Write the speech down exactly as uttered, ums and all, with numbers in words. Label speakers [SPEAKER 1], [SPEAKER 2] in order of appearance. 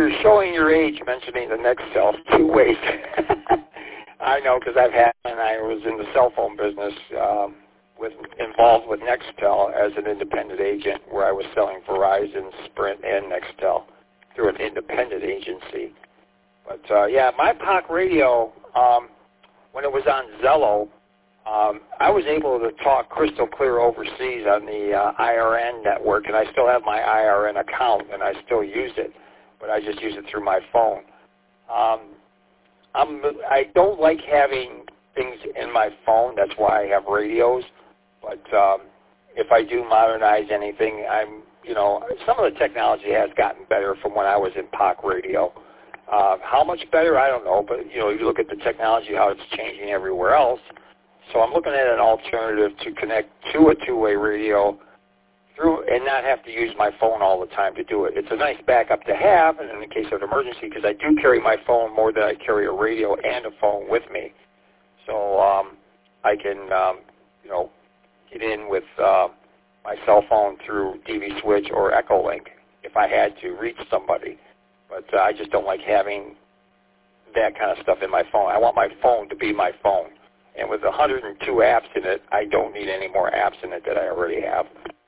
[SPEAKER 1] you're showing your age mentioning the Nextel two-way. I know because I've had, and I was in the cell phone business um, with involved with Nextel as an independent agent where I was selling Verizon, Sprint, and Nextel through an independent agency. But, uh, yeah, my P O C radio, um, when it was on Zello, um, I was able to talk crystal clear overseas on the uh, I R N network, and I still have my I R N account, and I still use it, but I just use it through my phone. Um, I'm, I don't like having things in my phone. That's why I have radios. But um, if I do modernize anything, I'm, you know, some of the technology has gotten better from when I was in P O C radio. Uh, how much better, I don't know. But, you know, you look at the technology, how it's changing everywhere else. So I'm looking at an alternative to connect to a two-way radio through and not have to use my phone all the time to do it. It's a nice backup to have, and in the case of an emergency, because I do carry my phone more than I carry a radio and a phone with me. So um, I can, um, you know, get in with uh, my cell phone through D V Switch or Echolink if I had to reach somebody. But uh, I just don't like having that kind of stuff in my phone. I want my phone to be my phone. And with one hundred two apps in it, I don't need any more apps in it that I already have.